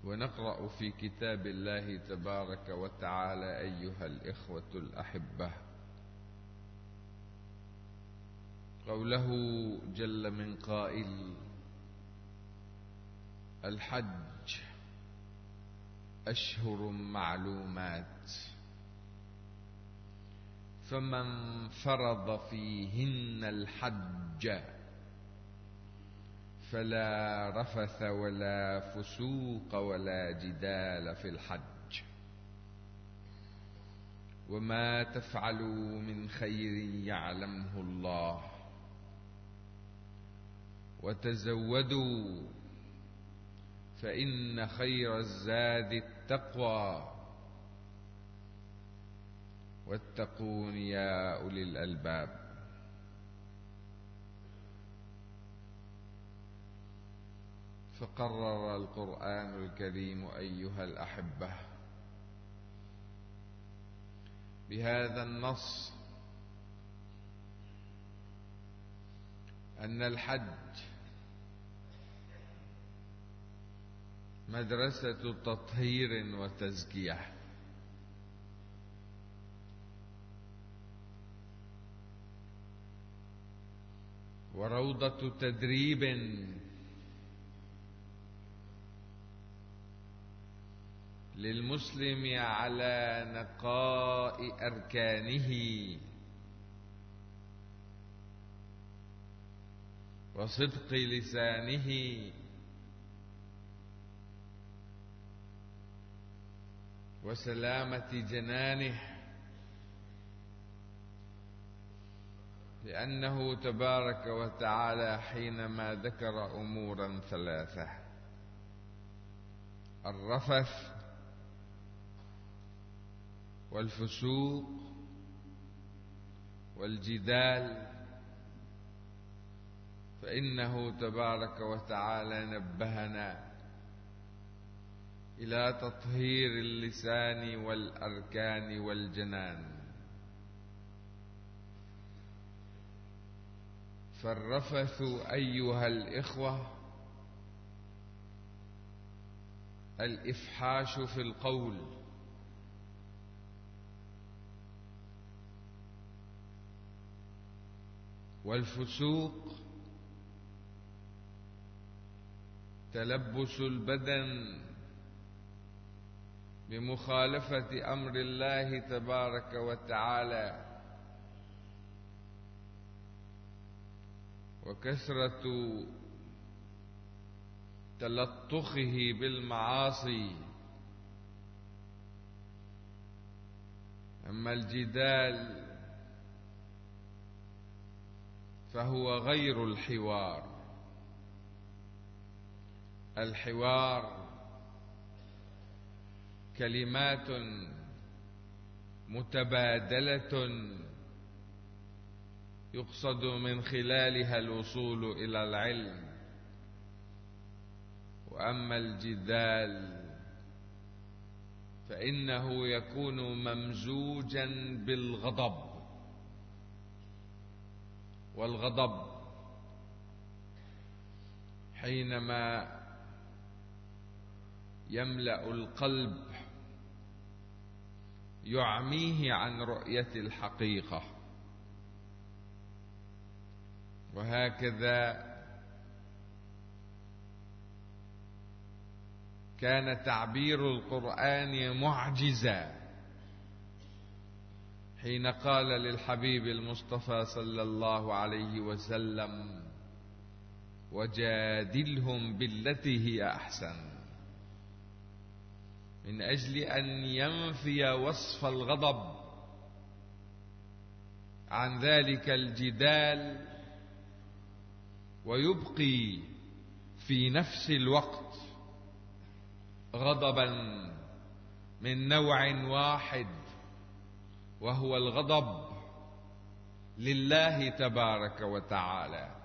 ونقرأ في كتاب الله تبارك وتعالى أيها الإخوة الأحبة قوله جل من قائل: الحج أشهر معلومات، فمن فرض فيهن الحج فلا رفث ولا فسوق ولا جدال في الحج، وما تفعلوا من خير يعلمه الله، وتزودوا فإن خير الزاد التقوى، واتقون يا أولي الألباب. فقرر القرآن الكريم أيها الأحبة بهذا النص أن الحج مدرسة تطهير وتزكية، وروضة تدريب للمسلم على نقاء أركانه وصدق لسانه وسلامة جنانه، لأنه تبارك وتعالى حينما ذكر أمورا ثلاثة: الرفث والفسوق والجدال، فإنه تبارك وتعالى نبهنا إلى تطهير اللسان والأركان والجنان. فالرفث أيها الإخوة الإفحاش في القول، والفسوق تلبس البدن بمخالفة أمر الله تبارك وتعالى، وكثرة تلطخه بالمعاصي. أما الجدال فهو غير الحوار. الحوار كلمات متبادلة يقصد من خلالها الوصول إلى العلم، وأما الجدال فإنه يكون ممزوجا بالغضب، والغضب حينما يملأ القلب يعميه عن رؤية الحقيقة. وهكذا كان تعبير القرآن معجزا حين قال للحبيب المصطفى صلى الله عليه وسلم: وجادلهم بالتي هي أحسن، من أجل أن ينفي وصف الغضب عن ذلك الجدال، ويبقي في نفس الوقت غضبا من نوع واحد، وهو الغضب لله تبارك وتعالى.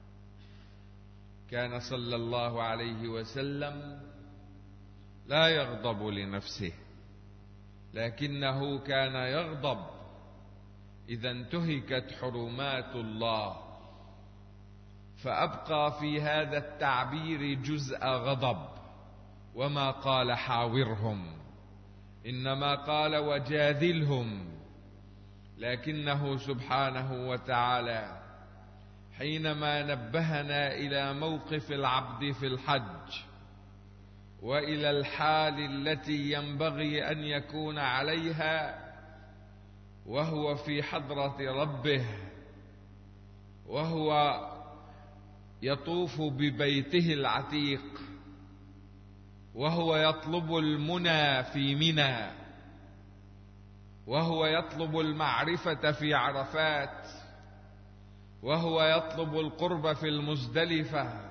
كان صلى الله عليه وسلم لا يغضب لنفسه، لكنه كان يغضب إذا انتهكت حرمات الله، فأبقى في هذا التعبير جزء غضب، وما قال حاورهم، إنما قال وجادلهم. لكنه سبحانه وتعالى حينما نبهنا إلى موقف العبد في الحج وإلى الحال التي ينبغي أن يكون عليها وهو في حضرة ربه، وهو يطوف ببيته العتيق، وهو يطلب المنى في منى، وهو يطلب المعرفة في عرفات، وهو يطلب القرب في المزدلفة،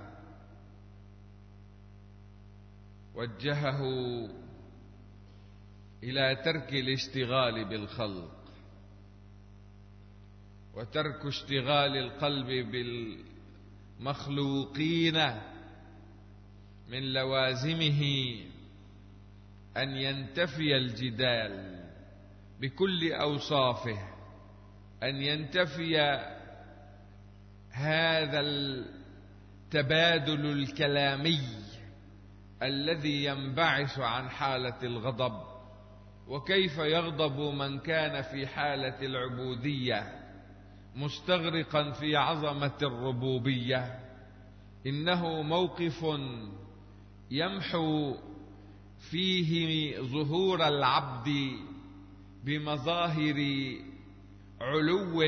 وجهه إلى ترك الاشتغال بالخلق وترك اشتغال القلب بالمخلوقين. من لوازمه أن ينتفي الجدال بكل أوصافه، أن ينتفي هذا التبادل الكلامي الذي ينبعث عن حالة الغضب. وكيف يغضب من كان في حالة العبودية مستغرقا في عظمة الربوبية؟ إنه موقف يمحو فيه ظهور العبد بمظاهر علو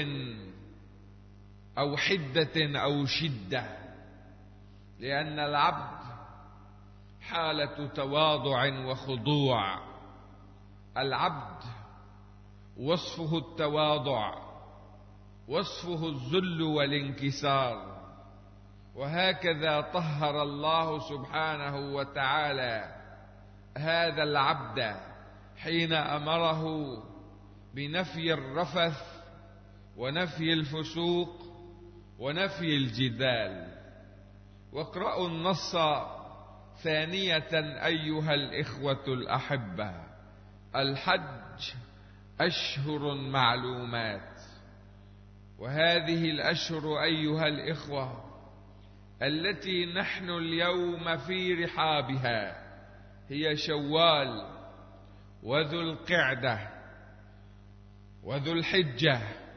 أو حدة أو شدة، لأن العبد حالة تواضع وخضوع. العبد وصفه التواضع، وصفه الذل والانكسار. وهكذا طهر الله سبحانه وتعالى هذا العبد حين أمره بنفي الرفث ونفي الفسوق ونفي الجدال. واقرأوا النص ثانية أيها الإخوة الأحبة. الحج أشهر معلومات، وهذه الأشهر أيها الإخوة التي نحن اليوم في رحابها هي شوال وذو القعدة وذو الحجة.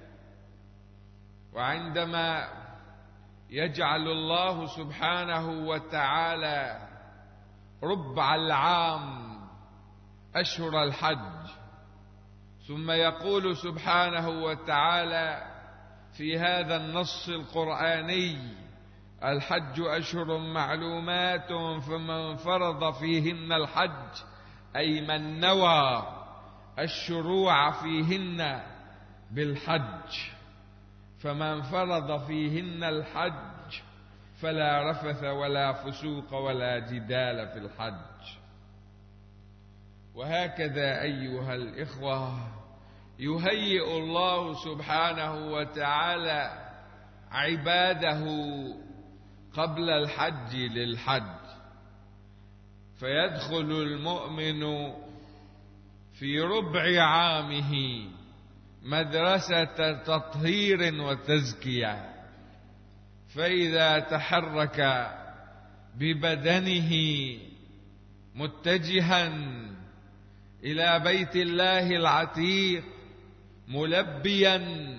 وعندما يجعل الله سبحانه وتعالى ربع العام أشهر الحج، ثم يقول سبحانه وتعالى في هذا النص القرآني: الحج أشهر معلومات فمن فرض فيهن الحج، أي من نوى الشروع فيهن بالحج، فمن فرض فيهن الحج فلا رفث ولا فسوق ولا جدال في الحج. وهكذا أيها الإخوة يهيئ الله سبحانه وتعالى عباده قبل الحج للحج، فيدخل المؤمن في ربع عامه مدرسة تطهير وتزكية. فإذا تحرك ببدنه متجها إلى بيت الله العتيق ملبيا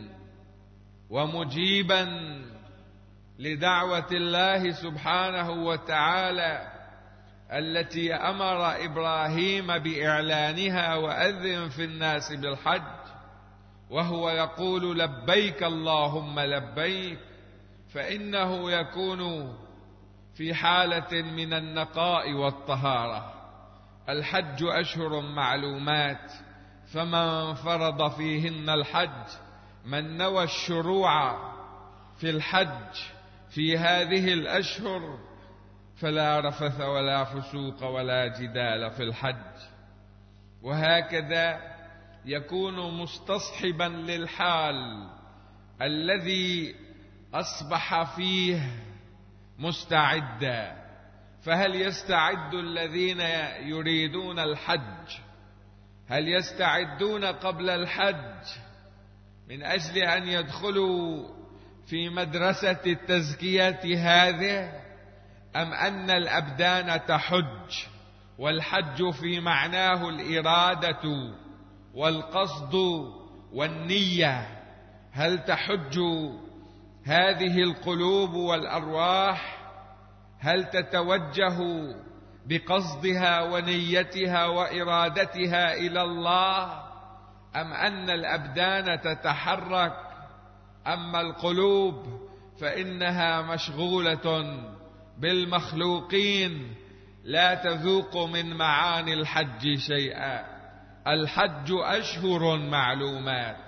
ومجيبا لدعوة الله سبحانه وتعالى التي أمر إبراهيم بإعلانها: وأذن في الناس بالحج، وهو يقول: لبيك اللهم لبيك، فإنه يكون في حالة من النقاء والطهارة. الحج أشهر معلومات، فمن فرض فيهن الحج، من نوى الشروع في الحج في هذه الأشهر فلا رفث ولا فسوق ولا جدال في الحج. وهكذا يكون مستصحبا للحال الذي أصبح فيه مستعدا. فهل يستعد الذين يريدون الحج؟ هل يستعدون قبل الحج من أجل أن يدخلوا في مدرسة التزكية هذه، أم أن الأبدان تحج والحج في معناه الإرادة والقصد والنية. هل تحج هذه القلوب والأرواح؟ هل تتوجه بقصدها ونيتها وإرادتها إلى الله، أم أن الأبدان تتحرك؟ أما القلوب فإنها مشغولة بالمخلوقين، لا تذوق من معاني الحج شيئا. الحج أشهر معلومات،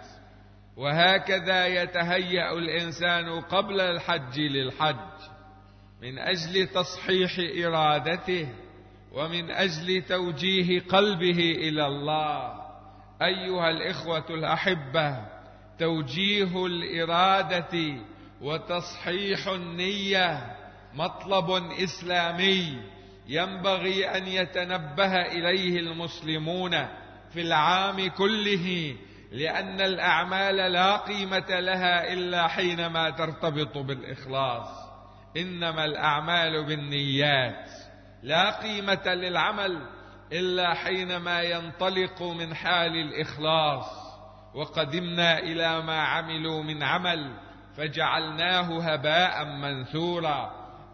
وهكذا يتهيأ الإنسان قبل الحج للحج من أجل تصحيح إرادته ومن أجل توجيه قلبه إلى الله. أيها الإخوة الأحبة، توجيه الإرادة وتصحيح النية مطلب إسلامي ينبغي أن يتنبه إليه المسلمون في العام كله، لأن الأعمال لا قيمة لها إلا حينما ترتبط بالإخلاص. إنما الأعمال بالنيات. لا قيمة للعمل إلا حينما ينطلق من حال الإخلاص. وقدمنا إلى ما عملوا من عمل فجعلناه هباء منثورا.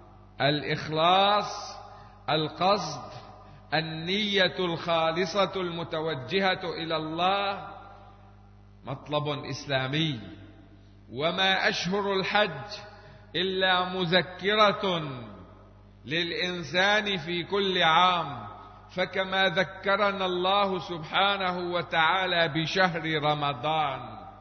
الإخلاص، القصد، النية الخالصة المتوجهة إلى الله مطلب إسلامي. وما أشهر الحج إلا مذكرة للإنسان في كل عام، فكما ذكرنا الله سبحانه وتعالى بشهر رمضان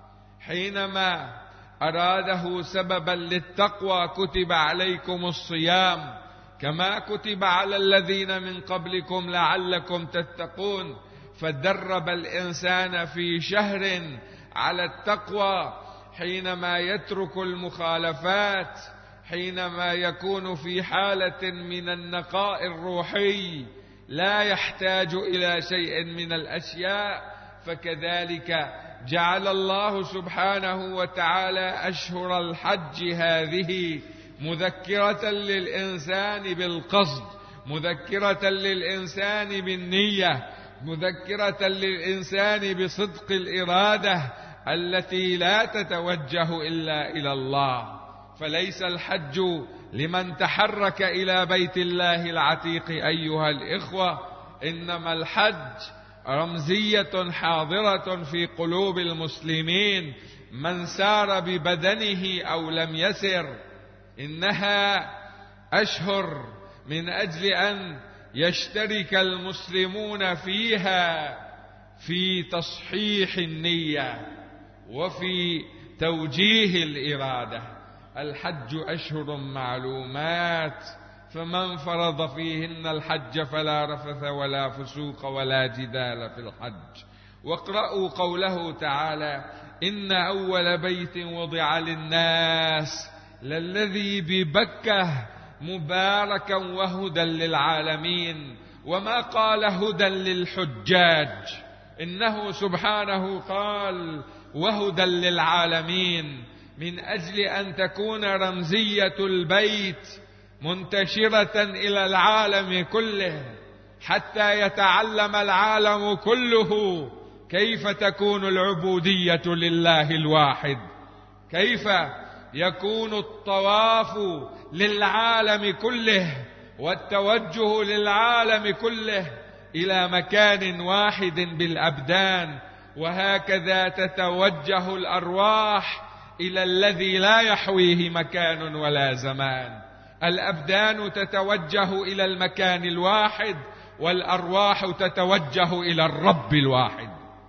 حينما أراده سببا للتقوى كتب عليكم الصيام كما كتب على الذين من قبلكم لعلكم تتقون، فدرب الإنسان في شهر على التقوى حينما يترك المخالفات، حينما يكون في حالة من النقاء الروحي لا يحتاج إلى شيء من الأشياء. فكذلك جعل الله سبحانه وتعالى أشهر الحج هذه مذكرة للإنسان بالقصد، مذكرة للإنسان بالنية، مذكرة للإنسان بصدق الإرادة التي لا تتوجه إلا إلى الله. فليس الحج لمن تحرك إلى بيت الله العتيق أيها الإخوة، إنما الحج رمزية حاضرة في قلوب المسلمين، من سار ببدنه أو لم يسر. إنها أشهر من أجل أن يشترك المسلمون فيها في تصحيح النية وفي توجيه الإرادة. الحج أشهر معلومات، فمن فرض فيهن الحج فلا رفث ولا فسوق ولا جدال في الحج. واقرأوا قوله تعالى: إن أول بيت وضع للناس للذي ببكة مباركا وهدى للعالمين. وما قال هدى للحجاج، إنه سبحانه قال وهدى للعالمين، من أجل أن تكون رمزية البيت منتشرة إلى العالم كله، حتى يتعلم العالم كله كيف تكون العبودية لله الواحد، كيف يكون الطواف للعالم كله والتوجه للعالم كله إلى مكان واحد بالأبدان. وهكذا تتوجه الأرواح إلى الذي لا يحويه مكان ولا زمان. الأبدان تتوجه إلى المكان الواحد، والأرواح تتوجه إلى الرب الواحد.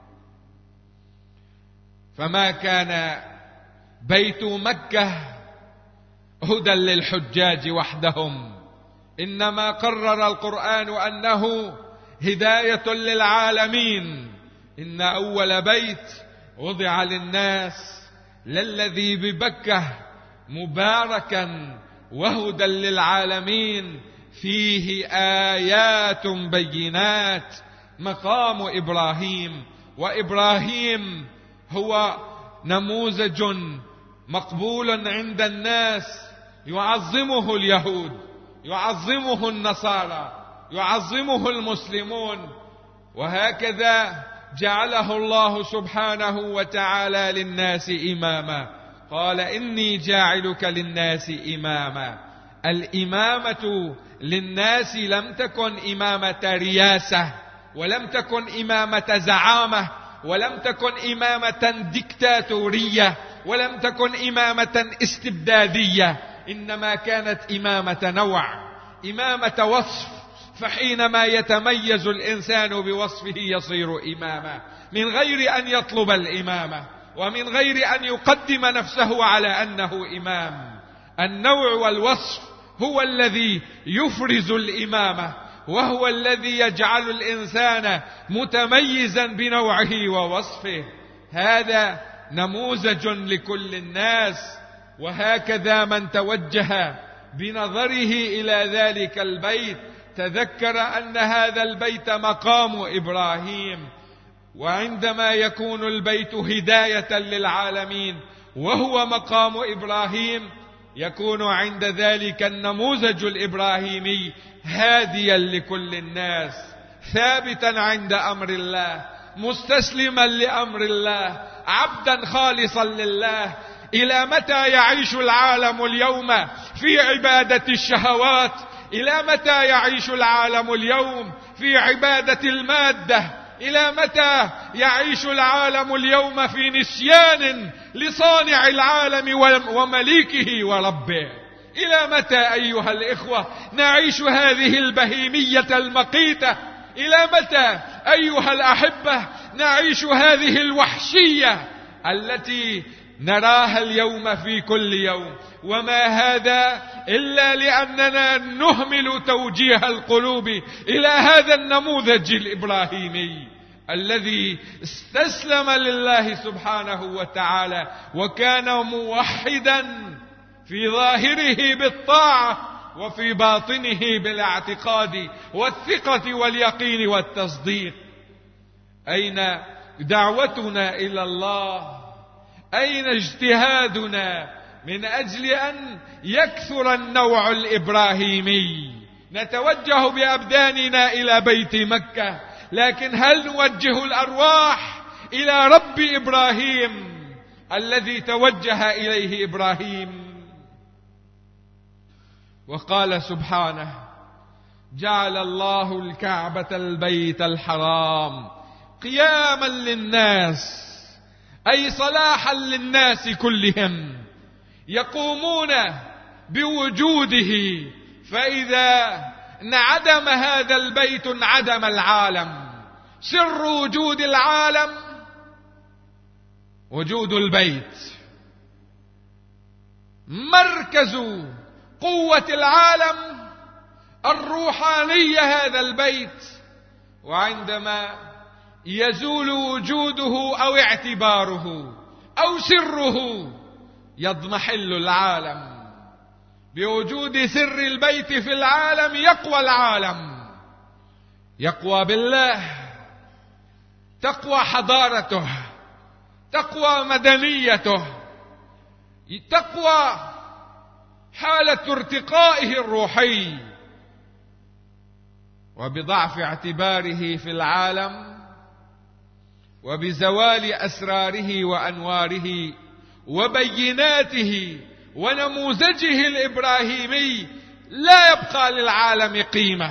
فما كان بيت مكة هدى للحجاج وحدهم، إنما قرر القرآن أنه هداية للعالمين. إن أول بيت وضع للناس للذي ببكة مباركا وهدى للعالمين فيه آيات بينات. مقام إبراهيم، وإبراهيم هو نموذج مقبول عند الناس، يعظمه اليهود، يعظمه النصارى، يعظمه المسلمون. وهكذا جعله الله سبحانه وتعالى للناس إماما، قال إني جاعلك للناس إماما. الإمامة للناس لم تكن إمامة رياسة، ولم تكن إمامة زعامة، ولم تكن إمامة ديكتاتورية، ولم تكن إمامة استبدادية، إنما كانت إمامة نوع، إمامة وصف. فحينما يتميز الإنسان بوصفه يصير إماما، من غير أن يطلب الإمامة، ومن غير أن يقدم نفسه على أنه إمام. النوع والوصف هو الذي يفرز الإمامة، وهو الذي يجعل الإنسان متميزا بنوعه ووصفه. هذا نموذج لكل الناس. وهكذا من توجه بنظره إلى ذلك البيت تذكر أن هذا البيت مقام إبراهيم، وعندما يكون البيت هداية للعالمين وهو مقام إبراهيم، يكون عند ذلك النموذج الإبراهيمي هاديا لكل الناس، ثابتا عند أمر الله، مستسلما لأمر الله، عبدا خالصا لله. إلى متى يعيش العالم اليوم في عبادة الشهوات؟ إلى متى يعيش العالم اليوم في عبادة المادة؟ إلى متى يعيش العالم اليوم في نسيان لصانع العالم ومليكه وربه؟ إلى متى أيها الإخوة نعيش هذه البهيمية المقيتة؟ إلى متى أيها الأحبة نعيش هذه الوحشية التي نراها اليوم في كل يوم؟ وما هذا إلا لأننا نهمل توجيه القلوب إلى هذا النموذج الإبراهيمي الذي استسلم لله سبحانه وتعالى، وكان موحدا في ظاهره بالطاعة وفي باطنه بالاعتقاد والثقة واليقين والتصديق. أين دعوتنا إلى الله؟ أين اجتهادنا من أجل أن يكثر النوع الإبراهيمي؟ نتوجه بأبداننا إلى بيت مكة، لكن هل نوجه الأرواح إلى رب إبراهيم الذي توجه إليه إبراهيم؟ وقال سبحانه: جعل الله الكعبة البيت الحرام قياما للناس، أي صلاحا للناس كلهم، يقومون بوجوده، فإذا انعدم هذا البيت انعدم العالم. سر وجود العالم وجود البيت، مركز قوة العالم الروحانية هذا البيت، وعندما يزول وجوده أو اعتباره أو سره يضمحل العالم. بوجود سر البيت في العالم يقوى العالم، يقوى بالله، تقوى حضارته، تقوى مدنيته، تقوى حالة ارتقائه الروحي. وبضعف اعتباره في العالم وبزوال أسراره وأنواره وبيناته ونموذجه الإبراهيمي لا يبقى للعالم قيمة.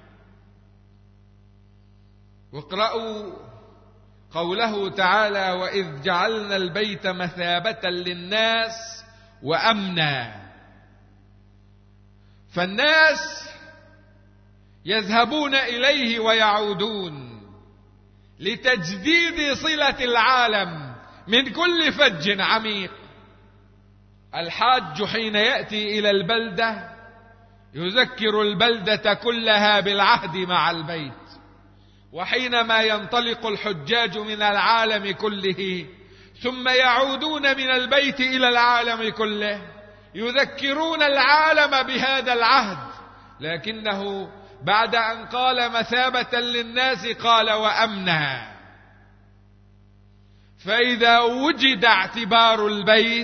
واقرأوا قوله تعالى: وإذ جعلنا البيت مثابة للناس وأمنا. فالناس يذهبون إليه ويعودون لتجديد صلة العالم من كل فج عميق. الحاج حين يأتي إلى البلدة يذكر البلدة كلها بالعهد مع البيت، وحينما ينطلق الحجاج من العالم كله ثم يعودون من البيت إلى العالم كله يذكرون العالم بهذا العهد، لكنه بعد أن قال مثابة للناس قال وأمنا. فإذا وجد اعتبار البيت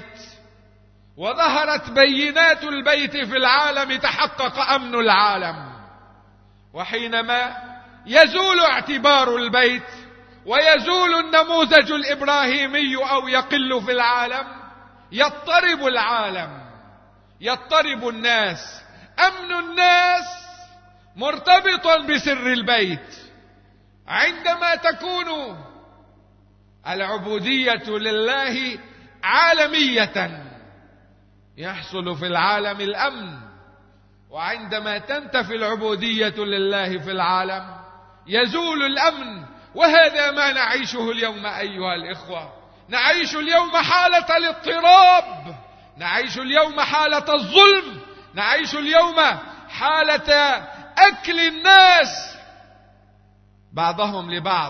وظهرت بينات البيت في العالم تحقق أمن العالم. وحينما يزول اعتبار البيت ويزول النموذج الإبراهيمي أو يقل في العالم، يضطرب العالم، يضطرب الناس. أمن الناس مرتبط بسر البيت. عندما تكون العبودية لله عالمية يحصل في العالم الأمن، وعندما تنتفي العبودية لله في العالم يزول الأمن. وهذا ما نعيشه اليوم أيها الإخوة. نعيش اليوم حالة الاضطراب، نعيش اليوم حالة الظلم، نعيش اليوم حالة أكل الناس بعضهم لبعض،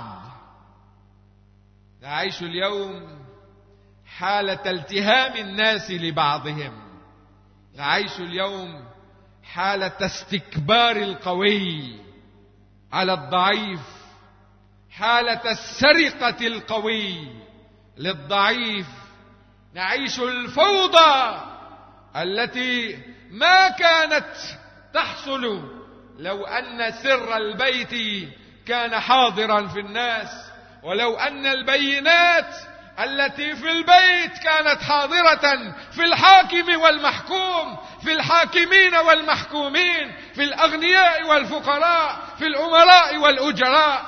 نعيش اليوم حالة التهام الناس لبعضهم، نعيش اليوم حالة استكبار القوي على الضعيف، حالة السرقة القوي للضعيف. نعيش الفوضى التي ما كانت تحصل لو أن سر البيت كان حاضرا في الناس، ولو أن البينات التي في البيت كانت حاضرة في الحاكم والمحكوم، في الحاكمين والمحكومين، في الأغنياء والفقراء، في الأمراء والأجراء.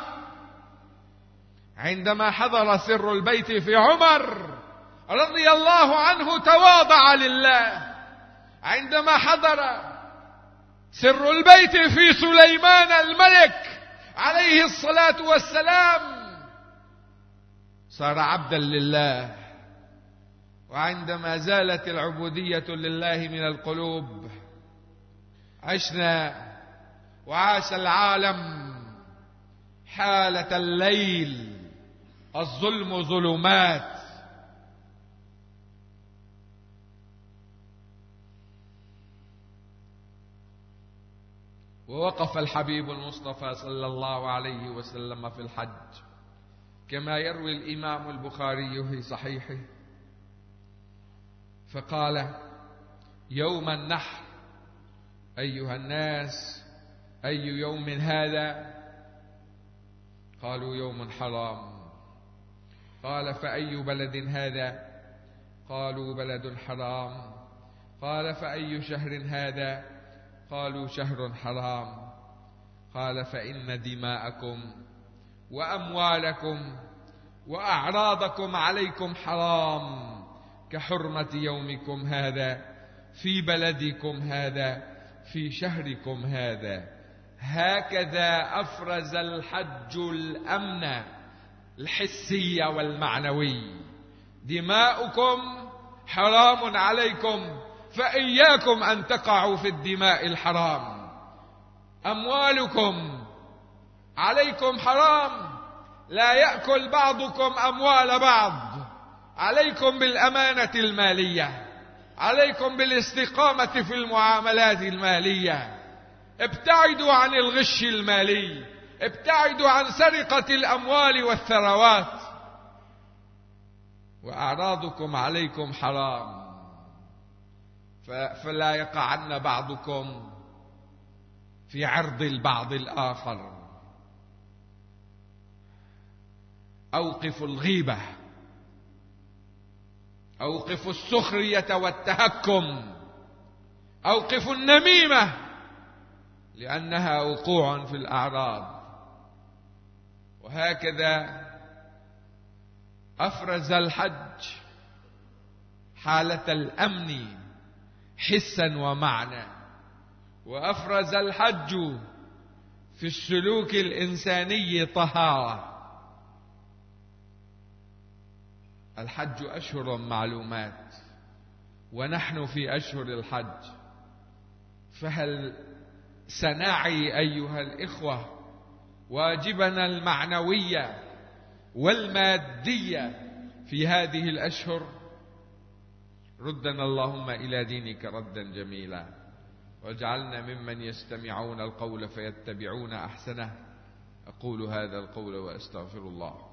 عندما حضر سر البيت في عمر رضي الله عنه تواضع لله. عندما حضر سر البيت في سليمان الملك عليه الصلاة والسلام صار عبدا لله. وعندما زالت العبودية لله من القلوب عشنا وعاش العالم حالة الليل، الظلم ظلمات. ووقف الحبيب المصطفى صلى الله عليه وسلم في الحج كما يروي الإمام البخاري في صحيحه، فقال: يوم النحر أيها الناس، أي يوم هذا؟ قالوا: يوم حرام. قال: فأي بلد هذا؟ قالوا: بلد حرام. قال: فأي شهر هذا؟ قالوا: شهر حرام. قال: فإن دماءكم وأموالكم وأعراضكم عليكم حرام كحرمة يومكم هذا في بلدكم هذا في شهركم هذا. هكذا أفرز الحج الأمن الحسي والمعنوي. دماؤكم حرام عليكم، فإياكم أن تقعوا في الدماء الحرام. أموالكم عليكم حرام، لا يأكل بعضكم أموال بعض. عليكم بالأمانة المالية، عليكم بالاستقامة في المعاملات المالية. ابتعدوا عن الغش المالي، ابتعدوا عن سرقة الأموال والثروات. وأعراضكم عليكم حرام، فلا يقعن بعضكم في عرض البعض الآخر. أوقفوا الغيبة، أوقفوا السخرية والتهكم، أوقفوا النميمة، لأنها وقوع في الأعراض. وهكذا أفرز الحج حالة الأمن حسا ومعنى، وأفرز الحج في السلوك الإنساني طهارة. الحج أشهر معلومات، ونحن في أشهر الحج، فهل سنعي أيها الإخوة واجبنا المعنوي والمادي في هذه الأشهر؟ ردنا اللهم إلى دينك ردا جميلا، واجعلنا ممن يستمعون القول فيتبعون أحسنه. أقول هذا القول وأستغفر الله.